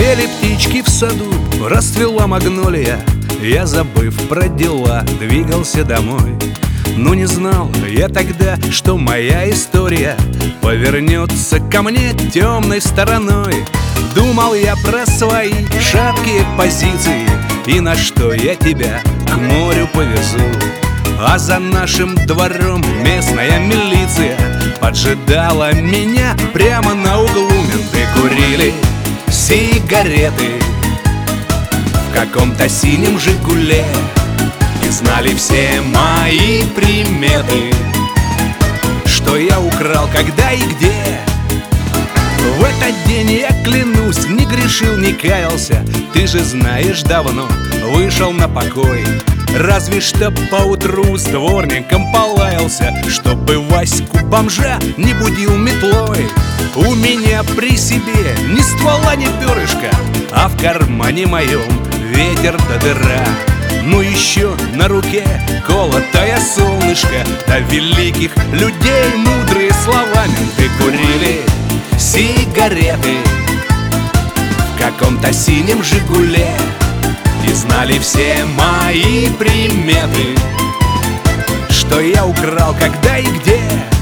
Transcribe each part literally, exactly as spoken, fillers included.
Пели птички в саду, расцвела магнолия. Я, забыв про дела, двигался домой. Но не знал я тогда, что моя история повернется ко мне темной стороной. Думал я про свои шаткие позиции и на что я тебя к морю повезу. А за нашим двором местная милиция поджидала меня прямо на углу. Менты курили сигареты в каком-то синем «Жигуле» и знали все мои приметы, что я украл, когда и где. В этот день я, клянусь, не грешил, не каялся. Ты же знаешь, давно вышел на покой. Разве что поутру с дворником полаялся, чтобы Ваську бомжа не будил метлой. У меня при себе ни ствола, ни перышка, а в кармане моем ветер да дыра. Ну еще на руке колотое солнышко, да великих людей мудрые слова. Менты курили сигареты в каком-то синем «Жигуле» и знали все мои приметы, что я украл, когда и где.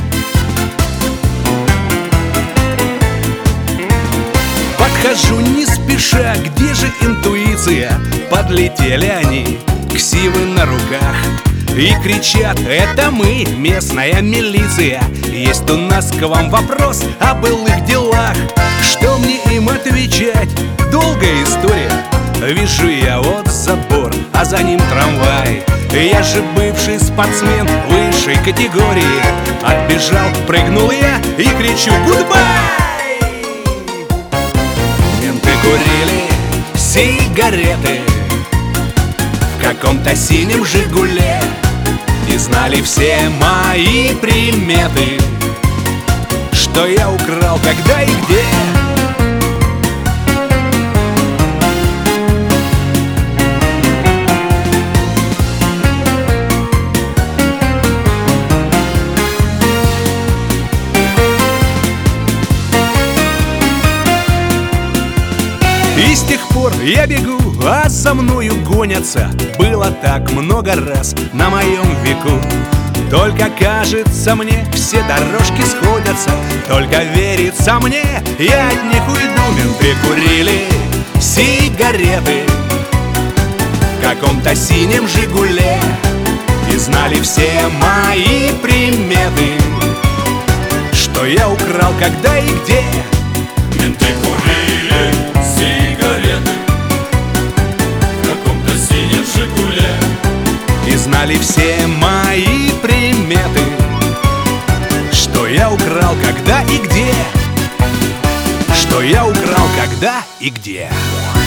Подхожу не спеша, где же интуиция? Подлетели они, ксивы на руках, и кричат: это мы, местная милиция. Есть у нас к вам вопрос о былых делах. Что мне им отвечать? Долгая история. Вижу я вот забор, а за ним трамвай. Я же бывший спортсмен высшей категории. Отбежал, прыгнул я и кричу: гудбай! Менты курили сигареты в каком-то синем «Жигуле» и знали все мои приметы, что я украл, когда и где. И с тех пор я бегу, а за мною гонятся. Было так много раз на моем веку. Только кажется мне, все дорожки сходятся. Только верится мне, я от них уйду. Менты курили сигареты в каком-то синем «Жигуле» и знали все мои приметы, что я украл, когда и где. Менты курили сигареты в каком-то синем «Жигуле» и знали все мои приметы, что я украл, когда и где. Что я украл, когда и где.